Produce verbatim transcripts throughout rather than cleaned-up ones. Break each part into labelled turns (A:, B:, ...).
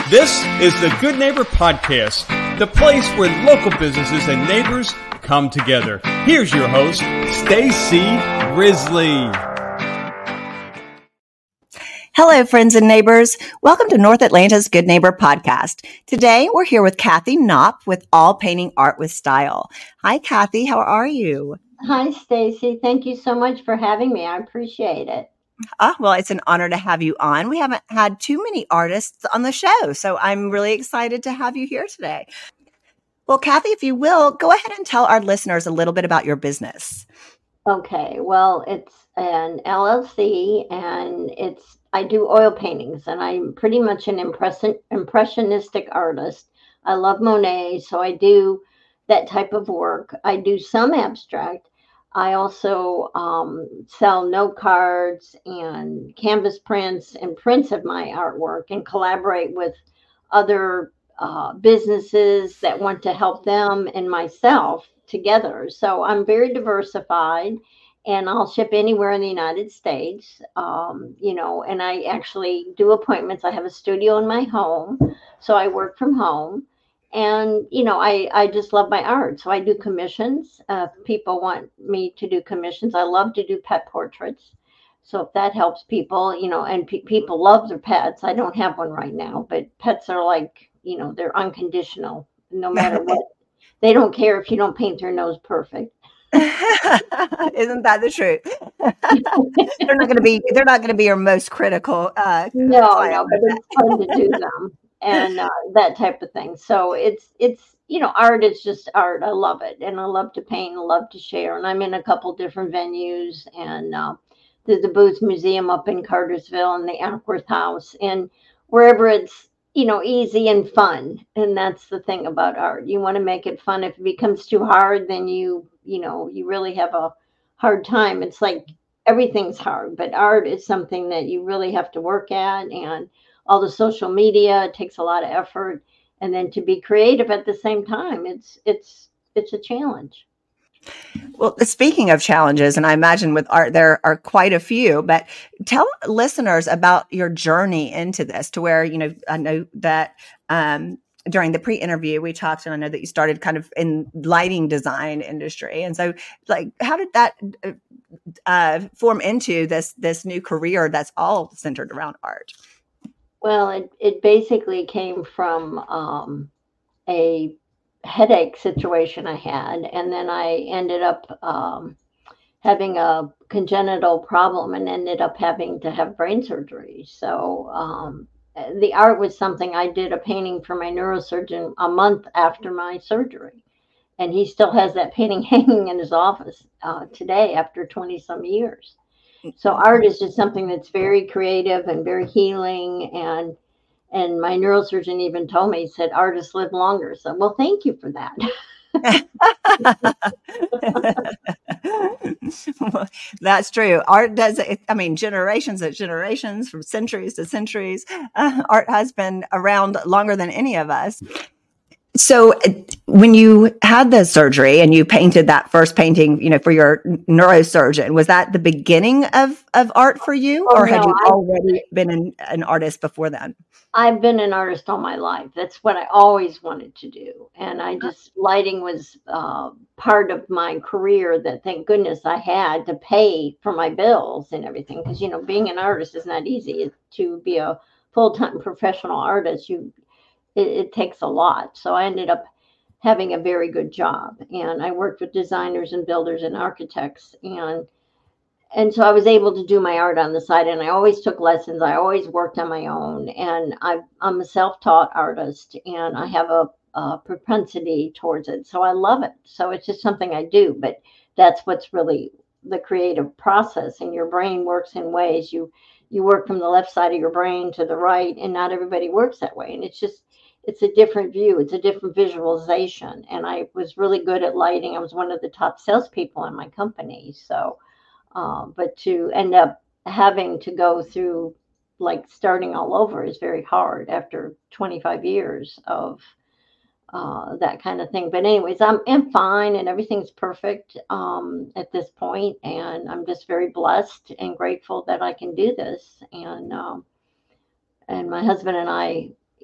A: This is the Good Neighbor Podcast, the place where local businesses and neighbors come together. Here's your host, Stacy Risley.
B: Hello, friends and neighbors. Welcome to North Atlanta's Good Neighbor Podcast. Today, we're here with Kathy Knopp with All Painting Art with Style. Hi, Kathy. How are you?
C: Hi, Stacy. Thank you so much for having me. I appreciate it.
B: Ah, well, it's an honor to have you on. We haven't had too many artists on the show, so I'm really excited to have you here today. Well, Kathy, if you will, go ahead and tell our listeners a little bit about your business.
C: Okay. Well, it's an L L C, and it's I do oil paintings, and I'm pretty much an impression, impressionistic artist. I love Monet, so I do that type of work. I do some abstract. I also um, sell note cards and canvas prints and prints of my artwork and collaborate with other uh, businesses that want to help them and myself together. So I'm very diversified. And I'll ship anywhere in the United States, um, you know, and I actually do appointments. I have a studio in my home, so I work from home. And, you know, I, I just love my art. So I do commissions. Uh, if people want me to do commissions, I love to do pet portraits. So if that helps people, you know, and pe- people love their pets. I don't have one right now, but pets are like, you know, they're unconditional no matter what. They don't care if you don't paint their nose perfect.
B: Isn't that the truth? They're not going to be. They're not going to be your most critical. Uh,
C: no, no, but it's fun to do them and uh, that type of thing. So it's it's you know, art is just art. I love it, and I love to paint. I love to share, and I'm in a couple different venues, and uh, there's the Booth Museum up in Cartersville, and the Ackworth House, and wherever it's, you know, easy and fun. And that's the thing about art. You want to make it fun. If it becomes too hard, then you, you know, you really have a hard time. It's like everything's hard, but art is something that you really have to work at. And all the social media, it takes a lot of effort. And then to be creative at the same time, it's, it's, it's a challenge.
B: Well, speaking of challenges, and I imagine with art, there are quite a few, but tell listeners about your journey into this to where, you know, I know that um, during the pre-interview, we talked, and I know that you started kind of in lighting design industry. And so like, how did that uh, form into this, this new career that's all centered around art?
C: Well, it, it basically came from um, a headache situation I had, and then I ended up um, having a congenital problem and ended up having to have brain surgery. So um, the art was something I did a painting for my neurosurgeon a month after my surgery, and he still has that painting hanging in his office uh, today after twenty some years. So art is just something that's very creative and very healing. And And my neurosurgeon even told me, he said, artists live longer. So, well, thank you for that.
B: Well, that's true. Art does, I mean, generations and generations, from centuries to centuries. Uh, art has been around longer than any of us. So when you had the surgery and you painted that first painting, you know, for your neurosurgeon, was that the beginning of, of art for you?
C: Oh,
B: or had
C: no,
B: you
C: I-
B: already been an, an artist before then?
C: I've been an artist all my life. That's what I always wanted to do. And I just, lighting was uh, part of my career that, thank goodness, I had to pay for my bills and everything. Because, you know, being an artist is not easy. To be a full-time professional artist, you it, it takes a lot. So I ended up having a very good job. And I worked with designers and builders and architects. And And so I was able to do my art on the side, and I always took lessons. I always worked on my own, and I, I'm a self-taught artist, and I have a, a propensity towards it. So I love it. So it's just something I do, but that's what's really the creative process. And your brain works in ways you, you work from the left side of your brain to the right, and not everybody works that way. And it's just, it's a different view. It's a different visualization. And I was really good at lighting. I was one of the top salespeople in my company. So Uh, but to end up having to go through, like, starting all over is very hard after twenty-five years of uh, that kind of thing. But anyways, I'm, I'm fine, and everything's perfect um, at this point. And I'm just very blessed and grateful that I can do this. And um, and my husband and I,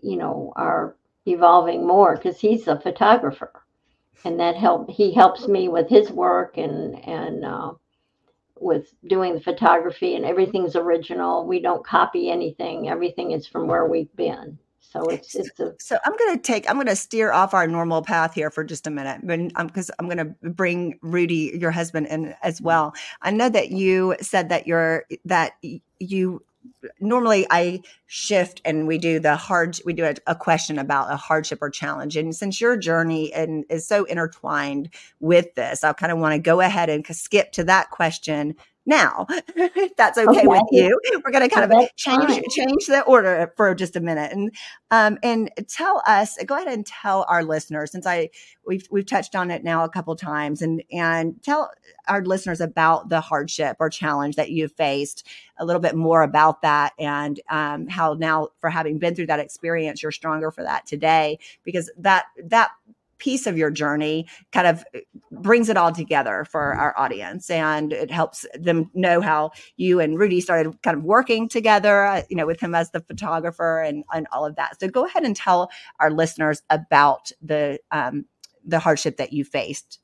C: you know, are evolving more because he's a photographer, and that help he helps me with his work and and uh, with doing the photography, and everything's original. We don't copy anything. Everything is from where we've been. So it's it's a
B: So I'm going to take, I'm going to steer off our normal path here for just a minute, but um, because I'm going to bring Rudy, your husband, in as well. I know that you said that you're, that you, normally I shift and we do the hard, we do a, a question about a hardship or challenge. And since your journey and is so intertwined with this, I kind of want to go ahead and skip to that question now, if that's okay, okay with you. We're going to kind well, of change fine. change the order for just a minute, and um, and tell us. Go ahead and tell our listeners, since I we've we've touched on it now a couple times, and and tell our listeners about the hardship or challenge that you've faced, a little bit more about that, and um, how now, for having been through that experience, you're stronger for that today, because that that. piece of your journey kind of brings it all together for our audience, and it helps them know how you and Rudy started kind of working together, you know, with him as the photographer and, and all of that. So go ahead and tell our listeners about the um, the hardship that you faced.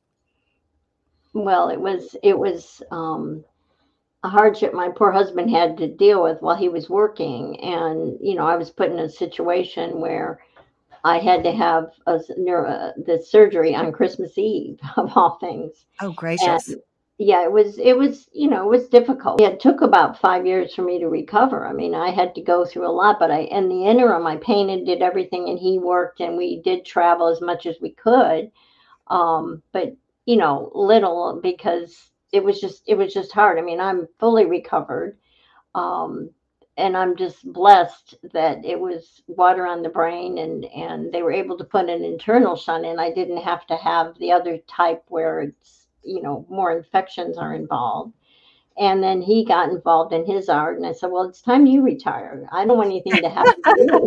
C: Well, it was it was um, a hardship my poor husband had to deal with while he was working, and you know, I was put in a situation where I had to have a, neuro, the surgery on Christmas Eve, of all things.
B: Oh, gracious.
C: And yeah, it was, it was, you know, it was difficult. It took about five years for me to recover. I mean, I had to go through a lot, but I, in the interim, I painted, did everything, and he worked, and we did travel as much as we could. Um, but, you know, little, because it was just, it was just hard. I mean, I'm fully recovered. Um, And I'm just blessed that it was water on the brain, and, and they were able to put an internal shunt in. I didn't have to have the other type where it's, you know, more infections are involved. And then he got involved in his art, and I said, well, it's time you retire. I don't want anything to happen to you.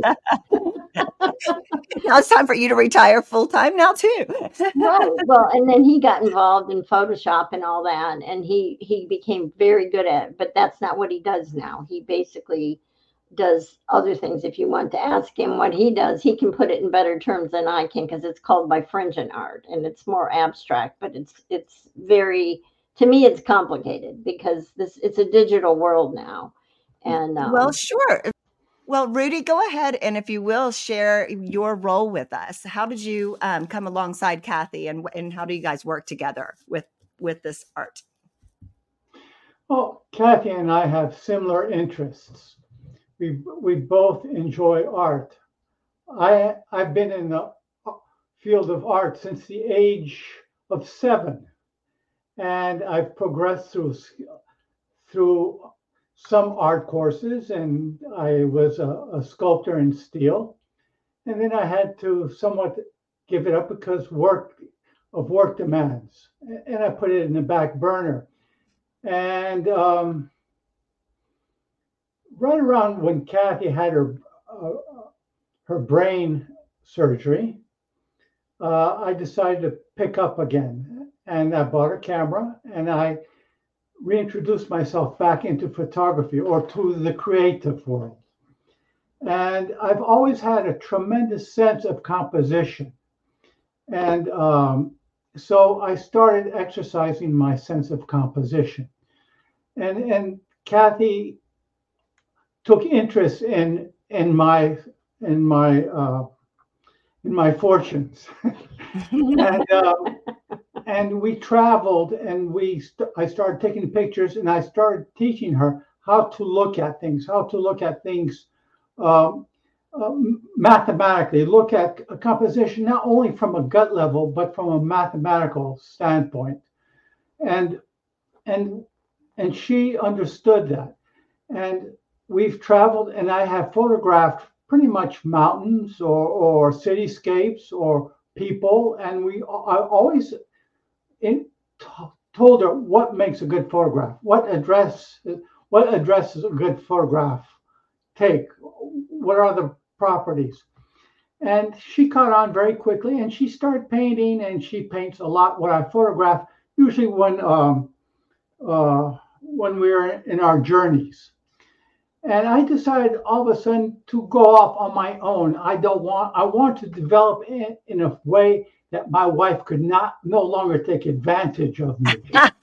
B: Now it's time for you to retire full time now too.
C: Right. Well, and then he got involved in Photoshop and all that, and he he became very good at it. But that's not what he does now. He basically does other things. If you want to ask him what he does, he can put it in better terms than I can, because it's called Bifringent art, and it's more abstract. But it's it's very, to me, it's complicated because this it's a digital world now. And um,
B: well, sure. Well, Rudy, go ahead, and if you will, share your role with us. How did you um, come alongside Kathy, and and how do you guys work together with with this art?
D: Well, Kathy and I have similar interests. We we both enjoy art. I I've been in the field of art since the age of seven, and I've progressed through through. some art courses, and I was a, a sculptor in steel. And then I had to somewhat give it up because work of work demands, and I put it in the back burner. And um, right around when Kathy had her uh, her brain surgery, uh, I decided to pick up again, and I bought a camera, and I reintroduced myself back into photography, or to the creative world. And I've always had a tremendous sense of composition. And um, so I started exercising my sense of composition. And, and Kathy took interest in, in my, in my, uh, in my fortunes. and, um, And we traveled, and we st- I started taking pictures, and I started teaching her how to look at things, how to look at things um, uh, mathematically, look at a composition not only from a gut level, but from a mathematical standpoint. And and and she understood that. And we've traveled, and I have photographed pretty much mountains or, or cityscapes or people, and we I always In, t- told her what makes a good photograph, what address, what addresses a good photograph take, what are the properties. And she caught on very quickly, and she started painting, and she paints a lot what I photograph, usually when um, uh, when we're in our journeys. And I decided all of a sudden to go off on my own. I don't want, I want to develop in, in a way that my wife could not no longer take advantage of me.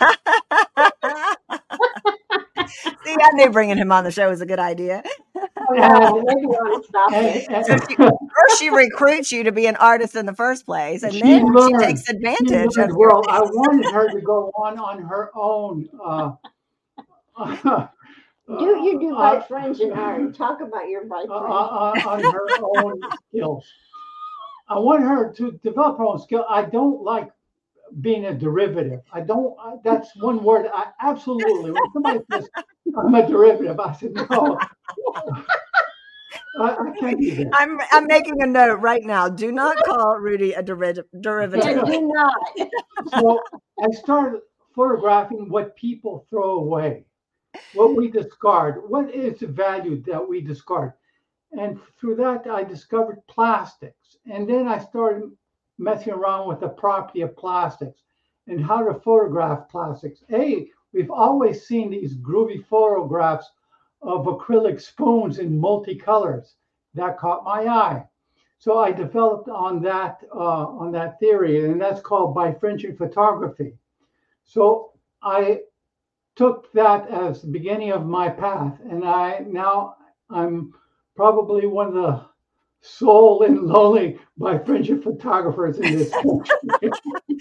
B: See, I knew bringing him on the show was a good idea.
C: Oh, no, maybe you want to stop
D: And-
C: this.
D: and-
B: So she, first, she recruits you to be an artist in the first place, and
D: She
B: then
D: learned.
B: she takes
D: She
B: advantage
D: learned
B: of
D: well. I wanted her to go on on her own. Uh,
C: Do you do by
D: uh,
C: friends and art? Talk about your by
D: uh,
C: friends.
D: uh, on her own skills. I want her to develop her own skill. I don't like being a derivative. I don't. I, that's one word. I absolutely. When somebody says I'm a derivative, I said no. I, I can't do that.
B: I'm I'm making a note right now. Do not call Rudy a derivative.
C: Yeah,
B: derivative.
C: do not.
D: So I started photographing what people throw away, what we discard, what is the value that we discard. And through that, I discovered plastics. And then I started messing around with the property of plastics and how to photograph plastics. A, we've always seen these groovy photographs of acrylic spoons in multicolors. That caught my eye. So I developed on that uh, on that theory, and that's called bifringent photography. So I took that as the beginning of my path, and I now I'm probably one of the sole and lonely bifringent photographers in this country.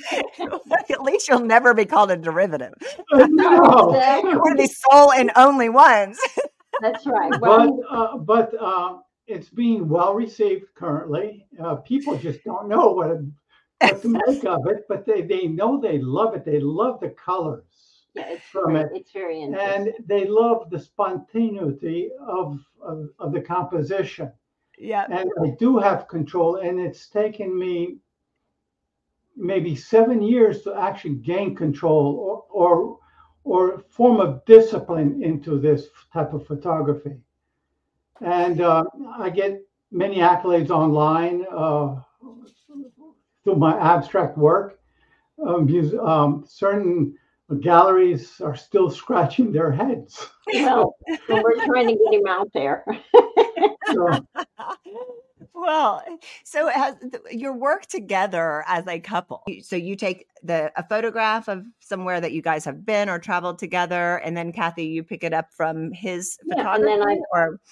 B: At least you'll never be called a derivative.
D: No.
C: Exactly.
B: One of the sole and only ones.
C: That's right.
D: But
C: Well,
D: uh, but uh, it's being well received currently. Uh, people just don't know what, what to make of it, but they, they know they love it. They love the colors.
C: yeah, it's
D: from
C: great.
D: it.
C: It's very interesting.
D: And they love the spontaneity of, of, of the composition.
B: Yeah.
D: And I do have control, and it's taken me maybe seven years to actually gain control or or, or form of discipline into this type of photography. And uh, I get many accolades online uh, through my abstract work. Um, mus- um, certain galleries are still scratching their heads.
C: Well, well, we're trying to get him out there.
D: So,
B: Well, so it has your work together as a couple. So you take the a photograph of somewhere that you guys have been or traveled together, and then Kathy, you pick it up from his
C: Yeah, and
B: photography,
C: then I-
B: or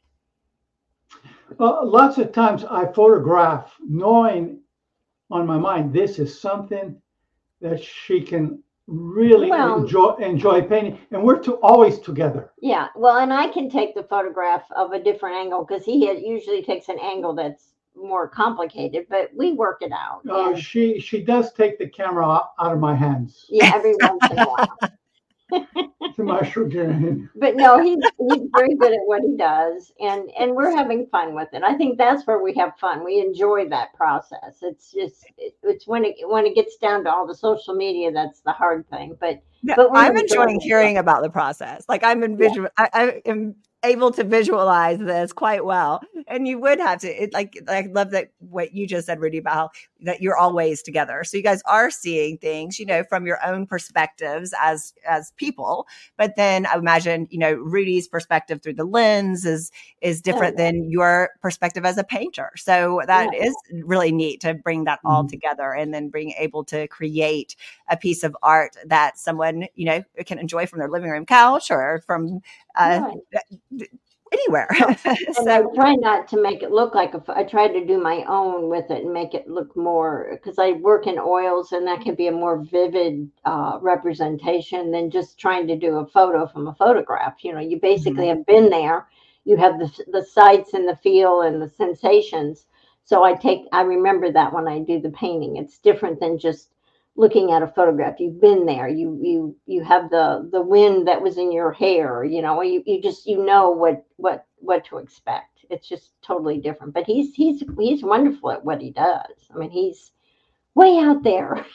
D: uh, lots of times I photograph knowing on my mind this is something that she can really
C: Well-
D: enjoy enjoy painting, and we're to, always together.
C: Yeah, well, and I can take the photograph of a different angle because he has, usually takes an angle that's more complicated, but we work it out.
D: Uh,
C: And,
D: she she does take the camera out, out of my hands,
C: yeah, every once in a while.
D: to my chagrin.
C: But no, he's he's very good at what he does, and and we're having fun with it. I think that's where we have fun. We enjoy that process. It's just it, it's when it when it gets down to all the social media that's the hard thing. But
B: No,
C: but we're
B: I'm
C: enjoying
B: enjoying
C: it.
B: hearing about the process. Like I'm in visual, I, I am able to visualize this quite well. And you would have to, it, like, I love that what you just said, Rudy, about how that you're always together. So you guys are seeing things, you know, from your own perspectives as as people. But then I imagine, you know, Rudy's perspective through the lens is is different
C: yeah.
B: than your perspective as a painter. So that
C: Yeah.
B: is really neat to bring that all
D: Mhm.
B: together and then being able to create a piece of art that someone, you know, can enjoy from their living room couch or from uh,
C: Right.
B: anywhere.
C: And
B: So
C: I try not to make it look like a ph- I try to do my own with it and make it look more because I work in oils and that can be a more vivid uh, representation than just trying to do a photo from a photograph. You know, you basically have been there, you have the the sights and the feel and the sensations. So I take I remember that when I do the painting. It's different than just looking at a photograph. You've been there. You you you have the the wind that was in your hair. You know, you, you just you know what what what to expect. It's just totally different. But he's he's he's wonderful at what he does. I mean, he's way out there.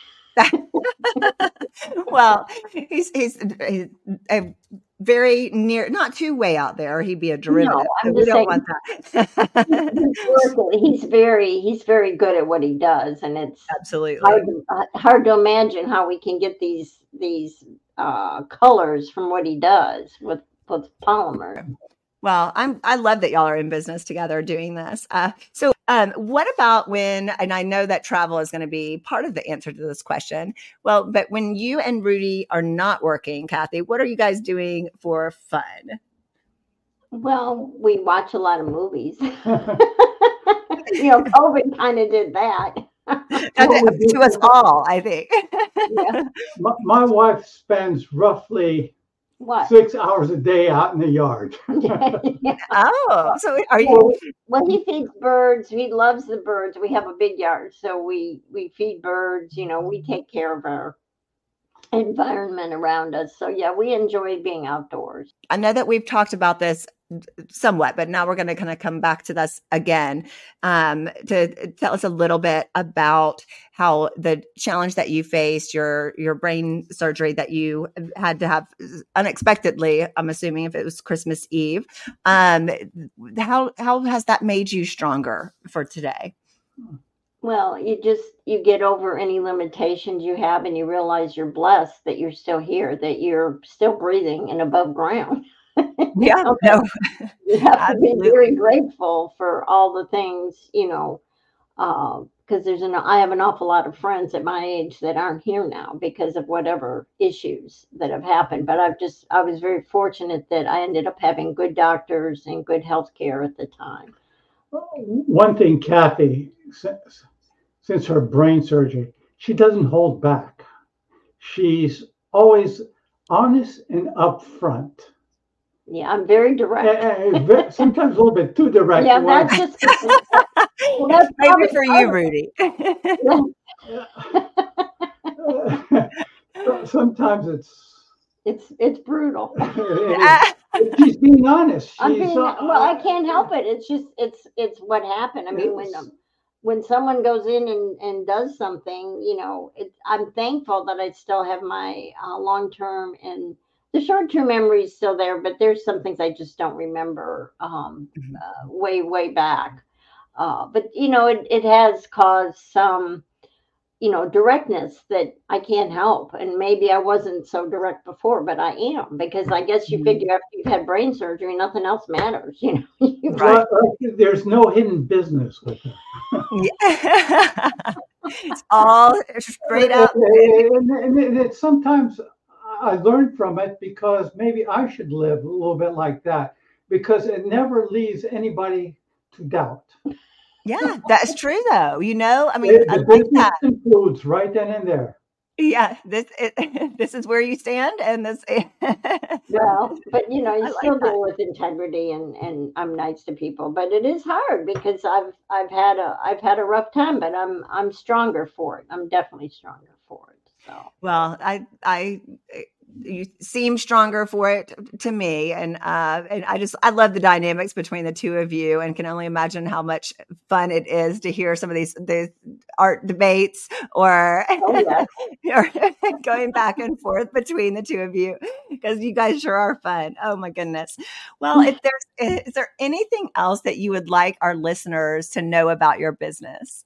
B: well, he's he's, he's a very near, not too way out there. He'd be a derivative.
C: I'm
B: but we
C: just
B: don't
C: saying-
B: want that.
C: He's worth it. He's very he's very good at what he does, and it's
B: Absolutely.
C: hard to, uh, hard to imagine how we can get these these uh, colors from what he does with with polymer.
B: Well, I'm, I love that y'all are in business together doing this. Uh, so um, what about when, and I know that travel is going to be part of the answer to this question. Well, but when you and Rudy are not working, Kathy, what are you guys doing for fun?
C: Well, we watch a lot of movies. You know, COVID kind of did that.
B: To us all, I think.
C: Yeah.
D: My, my wife spends roughly
C: What?
D: six hours a day out in the yard.
C: Yeah.
B: Oh, so are you?
C: Well, he feeds birds. He loves the birds. We have a big yard, so we we feed birds. You know, we take care of our environment around us. So yeah, we enjoy being outdoors.
B: I know that we've talked about this somewhat, but now we're going to kind of come back to this again um, to tell us a little bit about how the challenge that you faced, your your brain surgery that you had to have unexpectedly, I'm assuming if it was Christmas Eve, um, how how has that made you stronger for today?
C: Well, you just you get over any limitations you have, and you realize you're blessed that you're still here, that you're still breathing and above ground.
B: Yeah,
C: Okay.
B: no,
C: You have to be
B: absolutely.
C: very grateful for all the things, you know, because there's an I have an awful lot of friends at my age that aren't here now because of whatever issues that have happened. But I've just I was very fortunate that I ended up having good doctors and good health care at the time.
D: One thing, Kathy, since, since her brain surgery, she doesn't hold back. She's always honest and upfront.
C: Yeah, I'm very direct.
D: And, and sometimes a little bit too direct.
C: Yeah, that's just well, that's
B: Maybe for you,
C: part
B: Rudy.
D: Sometimes it's
C: it's it's brutal.
D: it is, she's being honest. She's,
C: I'm being,
D: uh,
C: well, I can't help it. It's just it's it's what happened. I mean, when um, when someone goes in and, and does something, you know, it, I'm thankful that I still have my uh, long term and the short term memory is still there, but there's some things I just don't remember um, uh, way way back. Uh, but you know, it it has caused some, you know, directness that I can't help. And maybe I wasn't so direct before, but I am, because I guess you figure after you've had brain surgery, nothing else matters, you know.
D: Right. There's no hidden business with her.
B: Yeah. It's all straight up.
D: And, and, and it, sometimes I learned from it because maybe I should live a little bit like that, because it never leaves anybody to doubt.
B: Yeah, that's true though. You know, I mean,
D: The
B: I like
D: business
B: that.
D: concludes right then and there.
B: Yeah, this it, this is where you stand, and this.
C: Well, but you know, you
B: I like
C: still
B: that.
C: deal with integrity, and and I'm nice to people, but it is hard because I've I've had a I've had a rough time, but I'm I'm stronger for it. I'm definitely stronger for it. So
B: Well, I I you seem stronger for it to me, and uh, and I just I love the dynamics between the two of you, and can only imagine how much fun it is to hear some of these these art debates or,
C: oh, yes.
B: or going back and forth between the two of you, because you guys sure are fun. Oh my goodness! Well, if there's is there anything else that you would like our listeners to know about your business?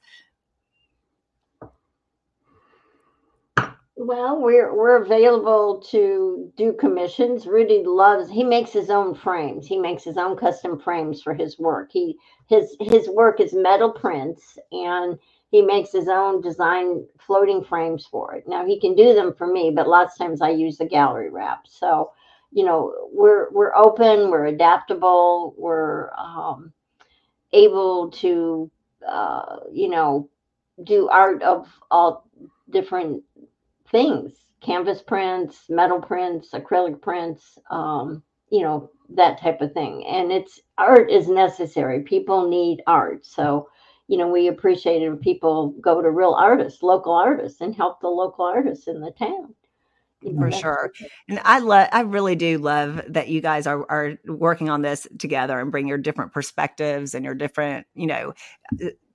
C: Well, we're we're available to do commissions. Rudy loves he makes his own frames. He makes his own custom frames for his work. He his his work is metal prints, and he makes his own design floating frames for it. Now he can do them for me, but lots of times I use the gallery wrap. So, you know, we're we're open, we're adaptable, we're um, able to uh, you know, do art of all different things, canvas prints, metal prints, acrylic prints, um, you know, that type of thing. And it's art is necessary. People need art. So, you know, we appreciate it when people go to real artists, local artists, and help the local artists in the town. You know,
B: For sure. And I love, I really do love that you guys are, are working on this together and bring your different perspectives and your different, you know,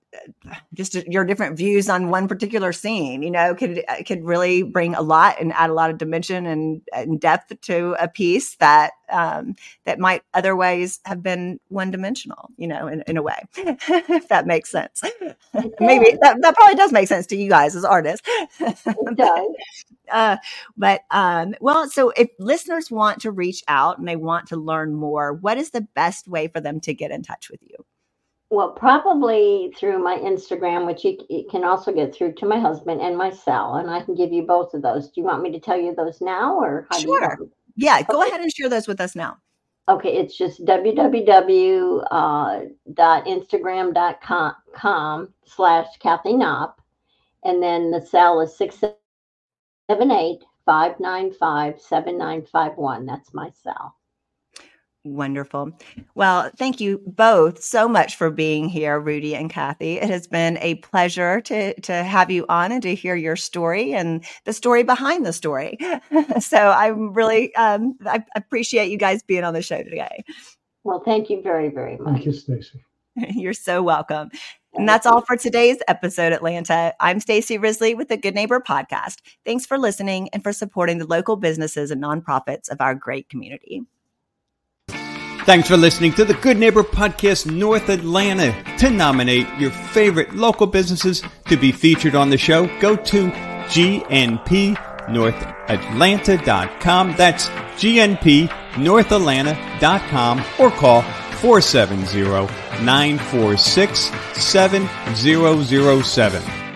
B: just your different views on one particular scene, you know, could could really bring a lot and add a lot of dimension and, and depth to a piece that um, that might otherwise have been one dimensional, you know, in, in a way, if that makes sense. Maybe that, that probably does make sense to you guys as artists.
C: It does.
B: Uh, but, um, well, so if listeners want to reach out and they want to learn more, what is the best way for them to get in touch with you?
C: Well, probably through my Instagram, which you, you can also get through to my husband and my cell, and I can give you both of those. Do you want me to tell you those now, or how
B: sure.
C: do you want?
B: Yeah, go
C: okay.
B: ahead and share those with us now.
C: Okay, it's just www dot instagram dot com slash Kathy Knopp, and then the cell is six seven eight, five nine five, seven nine five one. That's my cell.
B: Wonderful. Well, thank you both so much for being here, Rudy and Kathy. It has been a pleasure to to have you on and to hear your story and the story behind the story. So I'm really, um, I appreciate you guys being on the show today.
C: Well, thank you very, very much.
D: Thank you, Stacy.
B: You're so welcome. And that's all for today's episode, Atlanta. I'm Stacy Risley with the Good Neighbor Podcast. Thanks for listening and for supporting the local businesses and nonprofits of our great community.
A: Thanks for listening to the Good Neighbor Podcast North Atlanta. To nominate your favorite local businesses to be featured on the show, go to G N P north atlanta dot com. That's G N P north atlanta dot com or call four seven zero, nine four six, seven zero zero seven.